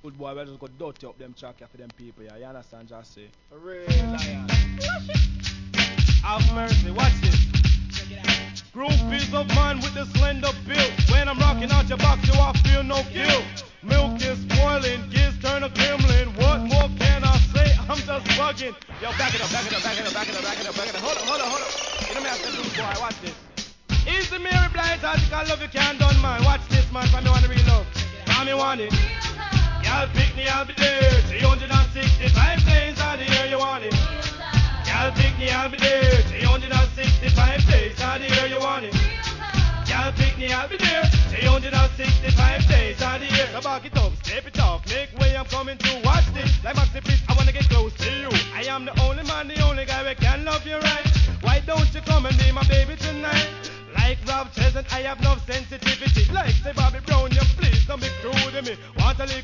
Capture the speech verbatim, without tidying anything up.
Good boy, we just go dirty up them track here for them people, yeah. You understand, just say. A real lion. Have mercy, watch this. Groupies of man with the slender build. When I'm rocking out your box, you all feel no guilt. Milk is spoiling, kids turn a gremlin. What more can I say? I'm just bugging. Yo, back it up, back it up, back it up, back it up, back it up, back it up. Hold up, hold up, hold up. You know me, I said, rude boy, watch this. Easy Mary Blind, I think I love you can't done, man. Watch this, man, for me want the real love. For me want it. Y'all pick me, I'll be there. three hundred sixty-five days out the year you want it. Y'all pick me, I'll be there. three hundred sixty-five days out the year you want it. Y'all pick me, I'll be there. three hundred sixty-five days out the year. So back it up, step it off, make way I'm coming through. Watch this, like Maxi Priest, I wanna get close to you. I am the only man, the only guy who can love you right. Why don't you come and be my baby tonight? Like Rob Chesant, I have no sensitivity. Like say Bobby Brown, you please don't be crude to me. Want a